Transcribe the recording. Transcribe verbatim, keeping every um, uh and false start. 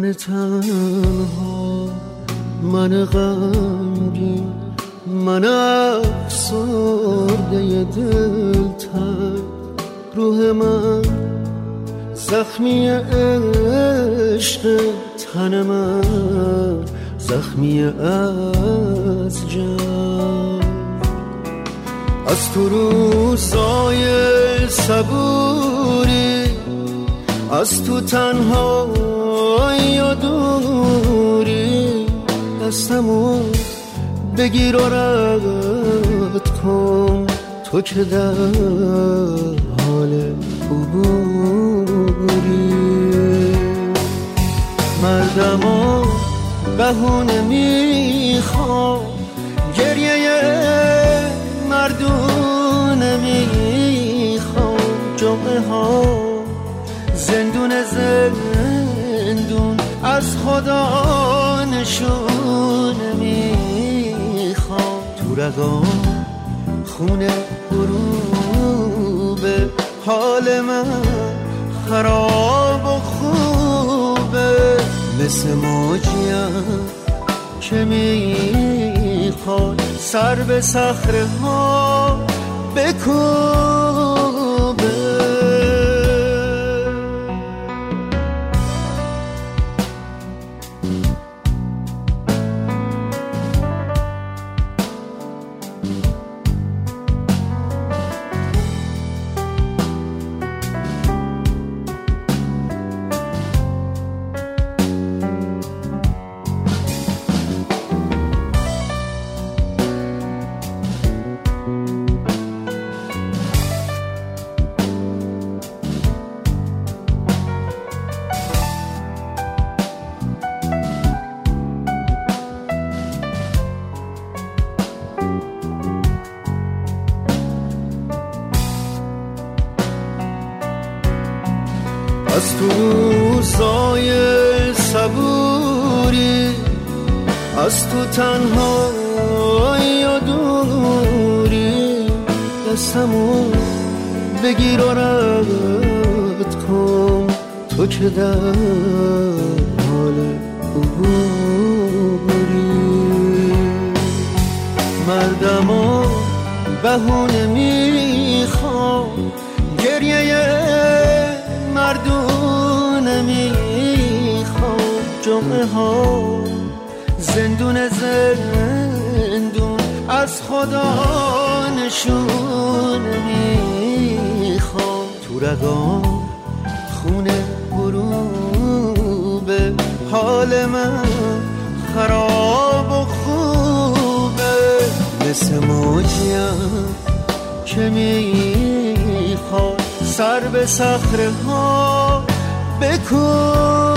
من تنها، من غمگین، من افسرده دلتنگ، روح من زخمی عشق، تن من زخمی از جنگ. از تو روزای صبوری، از تو تنهایی و دوری، دستمو بگیر و رد کن، تو که در حال عبوری. مردمو بهونه میخوام، گریه مردونه میخوام، جمعه ها زندون زندون، از خدا نشونه میخوام، تو رگام خونه غروب، حال من خراب و خوبه، مثل موجیم که میخواد سر به صخره ها بکوبه. از تو روزای صبوری، از تو تنهایی و دوری، دستمو بگیر و رد کن، تو که در حال عبوری. مردمو بهونه میخوام، گریه مردونه میخوام، جمعه ها زندون زندون، از خدا نشونه میخوام، تو رگام خونه غروبه، حال من خراب و خوبه، مثل موجیم که میخواد سر به صخره ها بکن.